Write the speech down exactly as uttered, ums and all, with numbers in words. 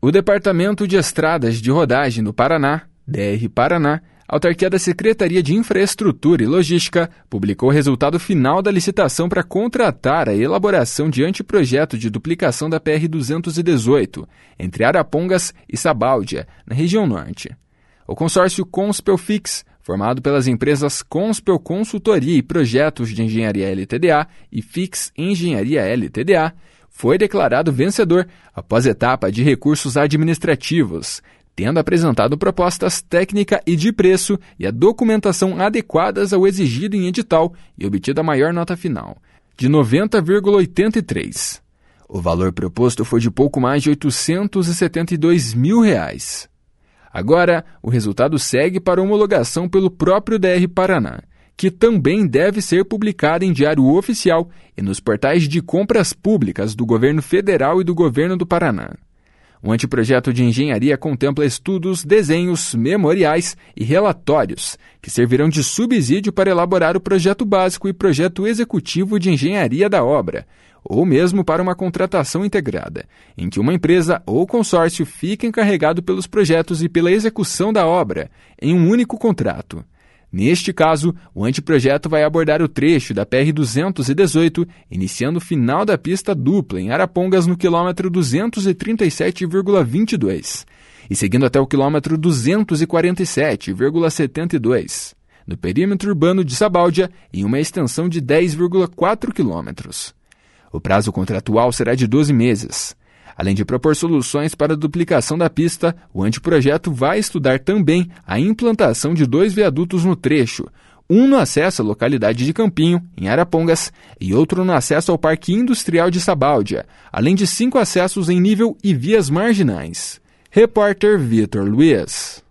O Departamento de Estradas de Rodagem do Paraná, D R Paraná, autarquia da Secretaria de Infraestrutura e Logística, publicou o resultado final da licitação para contratar a elaboração de anteprojeto de duplicação da P R duzentos e dezoito, entre Arapongas e Sabáudia, na região norte. O consórcio Conspelfix, formado pelas empresas Conspel Consultoria e Projetos de Engenharia L T D A e Fix Engenharia L T D A, foi declarado vencedor após etapa de recursos administrativos, tendo apresentado propostas técnica e de preço e a documentação adequadas ao exigido em edital e obtida a maior nota final, de noventa vírgula oitenta e três. O valor proposto foi de pouco mais de oitocentos e setenta e dois mil reais. Agora, o resultado segue para homologação pelo próprio D R Paraná, que também deve ser publicada em Diário Oficial e nos portais de compras públicas do Governo Federal e do Governo do Paraná. O anteprojeto de engenharia contempla estudos, desenhos, memoriais e relatórios, que servirão de subsídio para elaborar o projeto básico e projeto executivo de engenharia da obra, ou mesmo para uma contratação integrada, em que uma empresa ou consórcio fica encarregado pelos projetos e pela execução da obra, em um único contrato. Neste caso, o anteprojeto vai abordar o trecho da P R duzentos e dezoito, iniciando o final da pista dupla em Arapongas no quilômetro duzentos e trinta e sete vírgula vinte e dois e seguindo até o quilômetro duzentos e quarenta e sete vírgula setenta e dois, no perímetro urbano de Sabáudia, em uma extensão de dez vírgula quatro quilômetros. O prazo contratual será de doze meses. Além de propor soluções para a duplicação da pista, o anteprojeto vai estudar também a implantação de dois viadutos no trecho, um no acesso à localidade de Campinho, em Arapongas, e outro no acesso ao Parque Industrial de Sabáudia, além de cinco acessos em nível e vias marginais. Repórter Vitor Luiz.